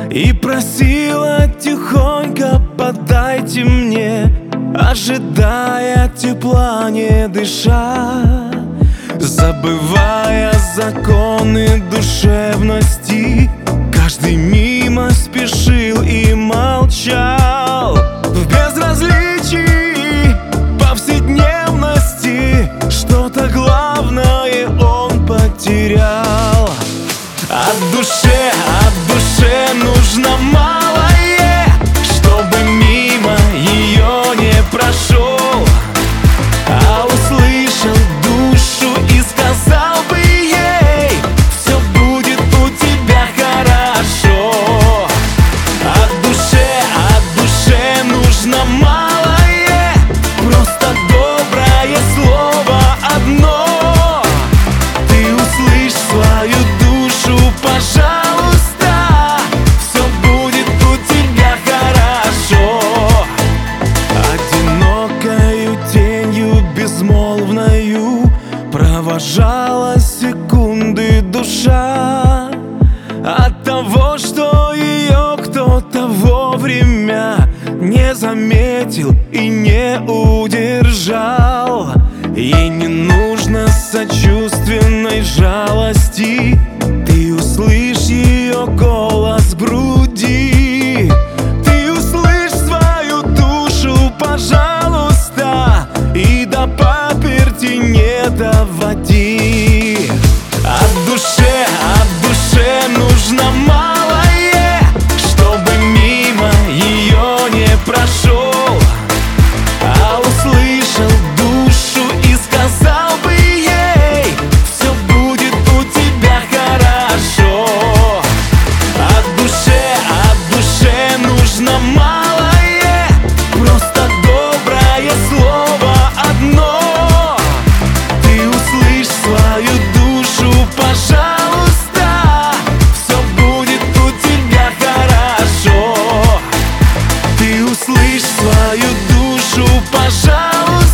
и просила тихонько: подайте мне, ожидая тепла, не дыша, забывая законы душевности. Каждый мимо спешил и молчал. В безразличии повседневности что-то главное он потерял. От душе нужно малое, чтобы мимо ее не прошел, а услышал душу и сказал бы ей: все будет у тебя хорошо. От душе нужно малое, просто доброе слово одно. Ты услышь свою душу, пожалуйста, все будет у тебя хорошо. Одинокою тенью безмолвною провожала секунды душа от того, что ее кто-то вовремя не заметил и не удержал. Ей не нужно сочувственной жалости, ты услышь ее голос в груди. Ты услышь свою душу, пожалуйста, и до паперти не доводи. От душе нужно малое, чтобы мимо ее не прошел, а услышал душу и сказал бы ей: все будет у тебя хорошо. От душе нужно малое, просто доброе слово одно. Ты услышь свою душу, пожалуйста, все будет у тебя хорошо. Ты услышь свою душу, пожалуйста.